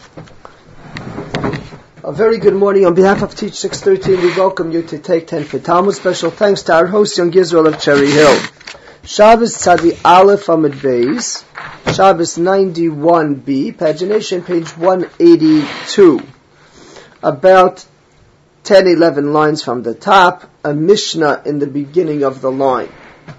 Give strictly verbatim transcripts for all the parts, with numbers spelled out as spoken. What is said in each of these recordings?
A very good morning. On behalf of Teach six thirteen, we welcome you to Take ten for Talmud. Special thanks to our host, Young Israel of Cherry Hill. Shabbos Tzadi Aleph Amud Beis, Shabbos ninety-one B, pagination page one eighty-two. About ten eleven lines from the top, a Mishnah in the beginning of the line.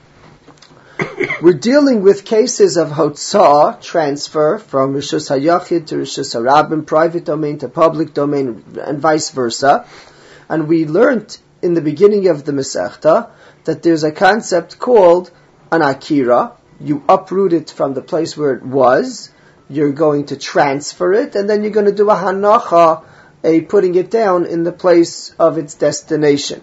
We're dealing with cases of Hotzah, transfer from Rishus HaYachid to Rishus HaRabim, private domain to public domain, and vice versa. And we learned in the beginning of the Masechta that there's a concept called an Akira. You uproot it from the place where it was, you're going to transfer it, and then you're going to do a Hanacha, a putting it down in the place of its destination.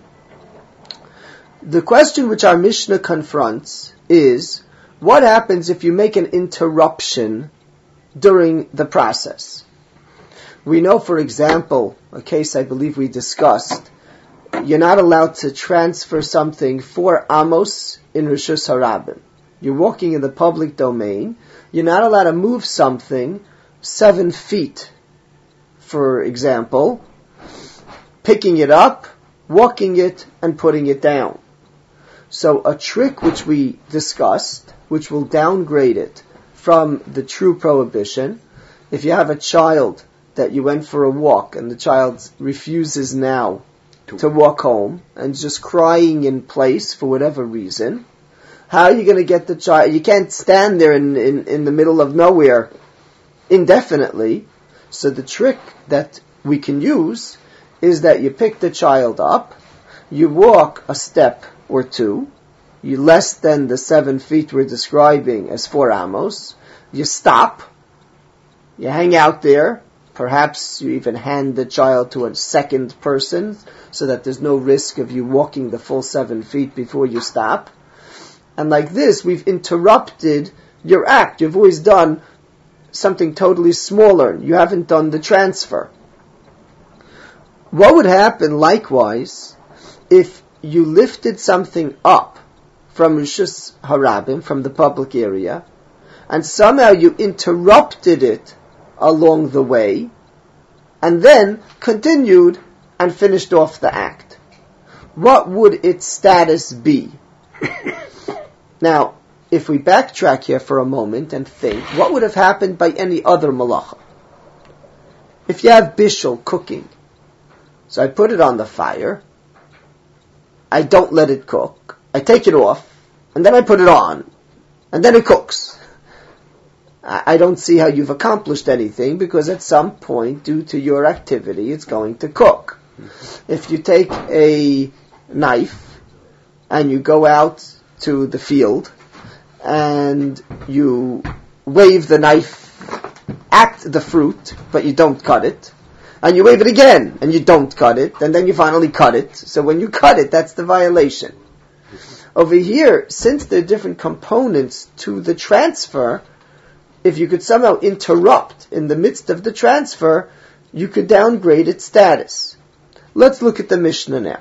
The question which our Mishnah confronts is, what happens if you make an interruption during the process? We know, for example, a case I believe we discussed, you're not allowed to transfer something four amos in Rishus HaRabim. You're walking in the public domain, you're not allowed to move something seven feet, for example, picking it up, walking it, and putting it down. So a trick which we discussed, which will downgrade it from the true prohibition, if you have a child that you went for a walk and the child refuses now to walk home and just crying in place for whatever reason, how are you going to get the child? You can't stand there in, in, in the middle of nowhere indefinitely. So the trick that we can use is that you pick the child up, you walk a step or two, you less than the seven feet we're describing as four amos, you stop, you hang out there, perhaps you even hand the child to a second person so that there's no risk of you walking the full seven feet before you stop. And like this, we've interrupted your act. You've always done something totally smaller. You haven't done the transfer. What would happen likewise if you lifted something up from Rishus HaRabim, from the public area, and somehow you interrupted it along the way, and then continued and finished off the act? What would its status be? Now, if we backtrack here for a moment and think, what would have happened by any other malacha? If you have bishul, cooking, so I put it on the fire, I don't let it cook, I take it off, and then I put it on, and then it cooks. I don't see how you've accomplished anything, because at some point, due to your activity, it's going to cook. If you take a knife, and you go out to the field, and you wave the knife at the fruit, but you don't cut it, and you wave it again, and you don't cut it, and then you finally cut it. So when you cut it, that's the violation. Over here, since there are different components to the transfer, if you could somehow interrupt in the midst of the transfer, you could downgrade its status. Let's look at the Mishnah now.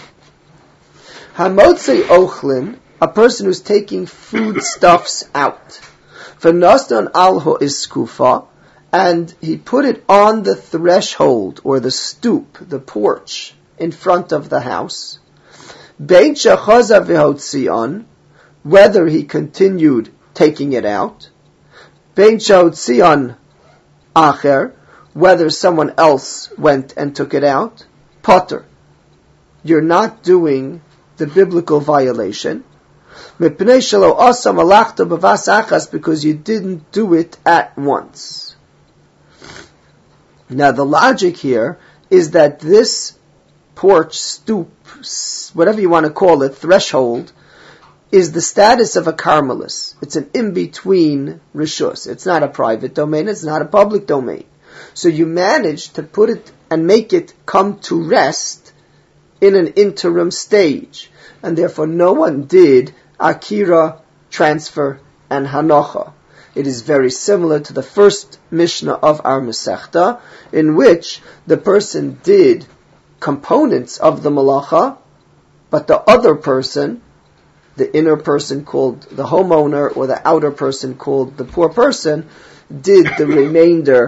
Hamotzei ochlin, a person who's taking foodstuffs out. V'nostan alho iskufa, and he put it on the threshold, or the stoop, the porch, in front of the house. Bein shechaza v'hotzion, whether he continued taking it out. Bein shehotzion acher, whether someone else went and took it out. Potter, you're not doing the biblical violation. Because you didn't do it at once. Now the logic here is that this porch, stoop, whatever you want to call it, threshold, is the status of a Carmelis. It's an in-between rishus. It's not a private domain, it's not a public domain. So you manage to put it and make it come to rest in an interim stage. And therefore no one did Akira, transfer, and Hanocha. It is very similar to the first Mishnah of our Masechta, in which the person did components of the Malacha, but the other person, the inner person called the homeowner, or the outer person called the poor person, did the remainder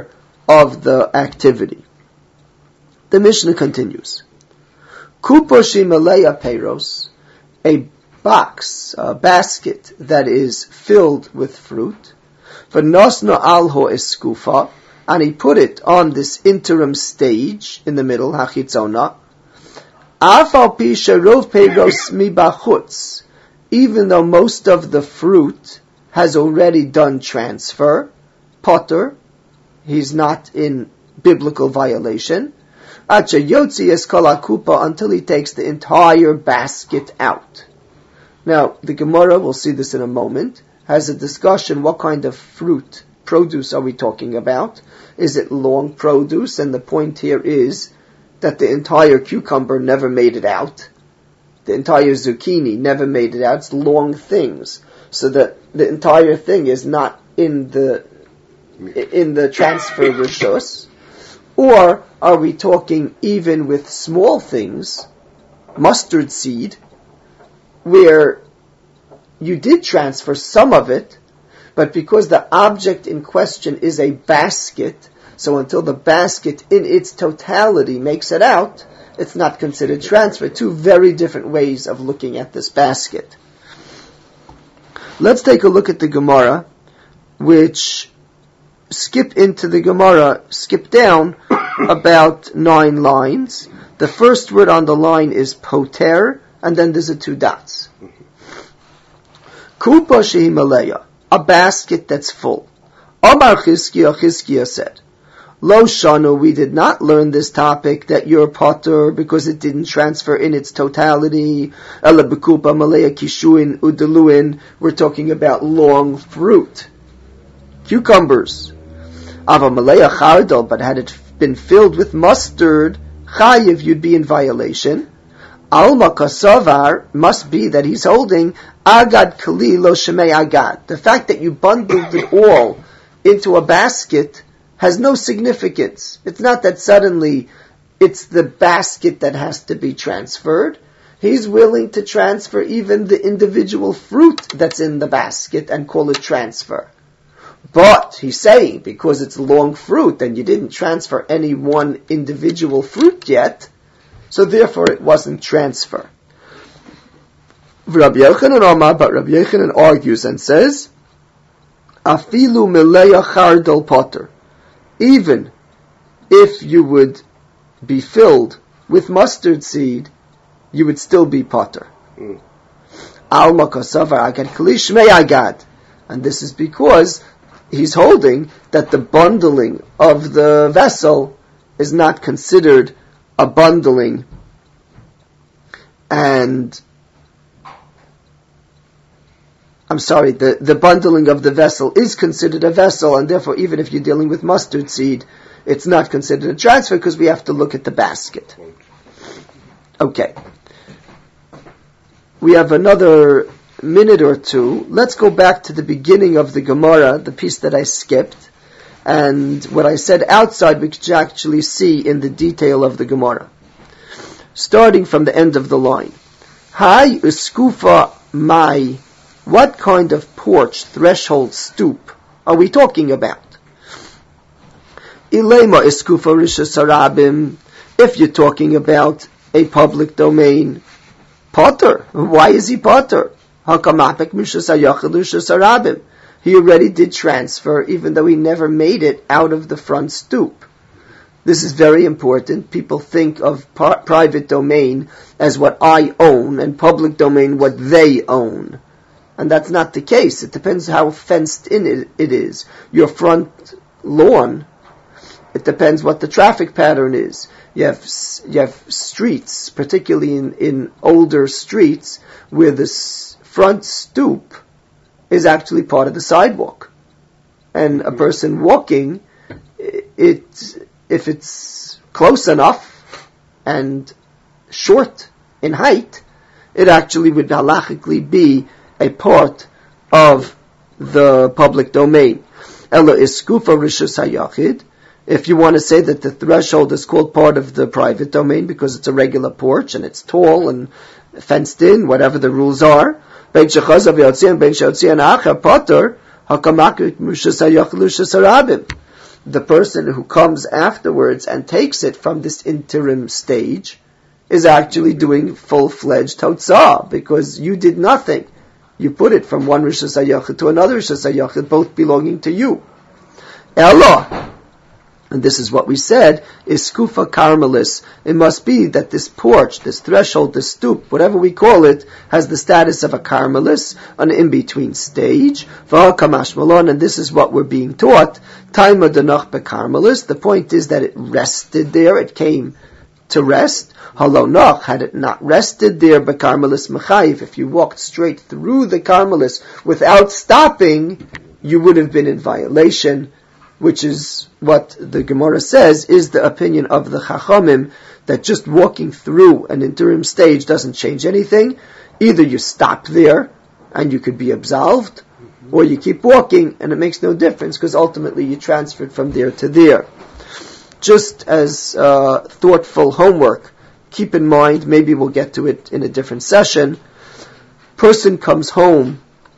of the activity. The Mishnah continues. Kuposhi Maleya Peiros, a box, a basket that is filled with fruit. V'nosno alho eskufa, and he put it on this interim stage in the middle, hachitzona. Afal pi sherov peiros mibachutz, even though most of the fruit has already done transfer, potter, he's not in biblical violation. Acha yotzi eskala kupa, until he takes the entire basket out. Now, the Gemara, we'll see this in a moment, has a discussion, what kind of fruit, produce are we talking about? Is it long produce? And the point here is that the entire cucumber never made it out. The entire zucchini never made it out. It's long things. So that the entire thing is not in the in the transfer rishus. Or are we talking even with small things, mustard seed, where you did transfer some of it, but because the object in question is a basket, so until the basket in its totality makes it out, it's not considered transfer. Two very different ways of looking at this basket. Let's take a look at the Gemara, which skip into the Gemara, skip down about nine lines. The first word on the line is poter, and then there's a two dots. Kupa shehi maleya, a basket that's full. Amar Chizkiya, Chizkiya said, Lo shanu, we did not learn this topic that you're potter because it didn't transfer in its totality. Ela bekupa maleya kishuin udeluin, we're talking about long fruit. Cucumbers. Ava maleya chardal, but had it been filled with mustard, chayiv, you'd be in violation. Alma kasavar, must be that he's holding agad kali lo shemei agad. The fact that you bundled it all into a basket has no significance. It's not that suddenly it's the basket that has to be transferred. He's willing to transfer even the individual fruit that's in the basket and call it transfer. But he's saying, because it's long fruit and you didn't transfer any one individual fruit yet, so therefore it wasn't transfer. Rabbi Yochanan Omar, but Rabbi Yochanan argues and says, Afilu meleya chardal potter. Even if you would be filled with mustard seed, you would still be potter. Alma kasavar agad kalish mei agad. And this is because he's holding that the bundling of the vessel is not considered a bundling, and I'm sorry, the, the bundling of the vessel is considered a vessel, and therefore even if you're dealing with mustard seed, it's not considered a transfer because we have to look at the basket. Okay. We have another minute or two. Let's go back to the beginning of the Gemara, the piece that I skipped, and what I said outside we could actually see in the detail of the Gemara. Starting from the end of the line. Hai uskufa mai, what kind of porch, threshold, stoop are we talking about? Ilema iskufa rishus harabim, if you're talking about a public domain, potter. Why is he potter? Hakamapek mishus hayachal rishus harabim. He already did transfer, even though he never made it out of the front stoop. This is very important. People think of par- private domain as what I own, and public domain what they own. And that's not the case. It depends how fenced in it, it is. Your front lawn, it depends what the traffic pattern is. You have you have streets, particularly in, in older streets, where the s- front stoop is actually part of the sidewalk. And a person walking, it, if it's close enough and short in height, it actually would halachically be a part of the public domain. Ela iskufa rishus hayachid. If you want to say that the threshold is called part of the private domain because it's a regular porch and it's tall and fenced in, whatever the rules are, ben shechazav yotzei and ben sheyotzei and acher potter, hakamakik rishus hayachid rishus harabim. the person who comes afterwards and takes it from this interim stage is actually doing full-fledged Hotzah, because you did nothing. You put it from one Rishus HaYachid to another Rishus HaYachid, both belonging to you. Ella, and this is what we said, is Skufa Carmelis. It must be that this porch, this threshold, this stoop, whatever we call it, has the status of a Carmelis, an in-between stage. V'ha'kamash malon, and this is what we're being taught. Taima denach beCarmelis. The point is that it rested there, it came to rest. Halo noch, had it not rested there, beCarmelis mechayiv. If you walked straight through the Carmelis without stopping, you would have been in violation, which is what the Gemara says is the opinion of the Chachamim, that just walking through an interim stage doesn't change anything. Either you stop there and you could be absolved, or you keep walking and it makes no difference, because ultimately you transferred from there to there. Just as uh, thoughtful homework, keep in mind, maybe we'll get to it in a different session, person comes home,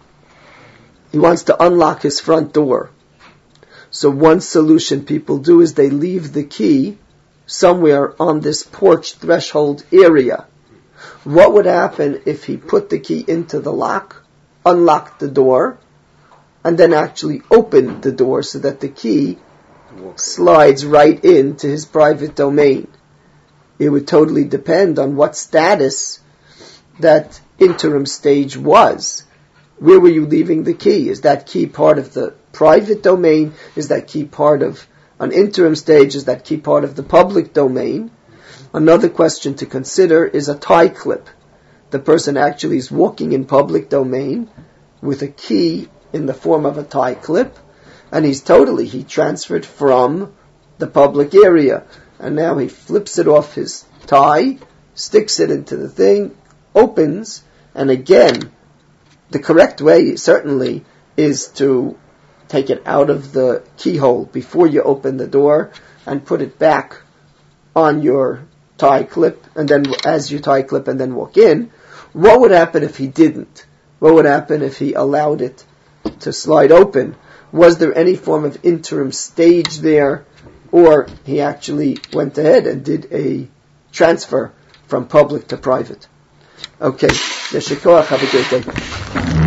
he wants to unlock his front door. So one solution people do is they leave the key somewhere on this porch threshold area. What would happen if he put the key into the lock, unlocked the door, and then actually opened the door so that the key slides right into his private domain? It would totally depend on what status that interim stage was. Where were you leaving the key? Is that key part of the private domain? Is that key part of an interim stage? Is that key part of the public domain? Another question to consider is a tie clip. The person actually is walking in public domain with a key in the form of a tie clip, and he's totally, he transferred from the public area, and now he flips it off his tie, sticks it into the thing, opens, and again, the correct way, certainly, is to take it out of the keyhole before you open the door and put it back on your tie clip, and then as you tie clip and then walk in. What would happen if he didn't? What would happen if he allowed it to slide open? Was there any form of interim stage there, or he actually went ahead and did a transfer from public to private? Okay, Yeshikoach, have a great day.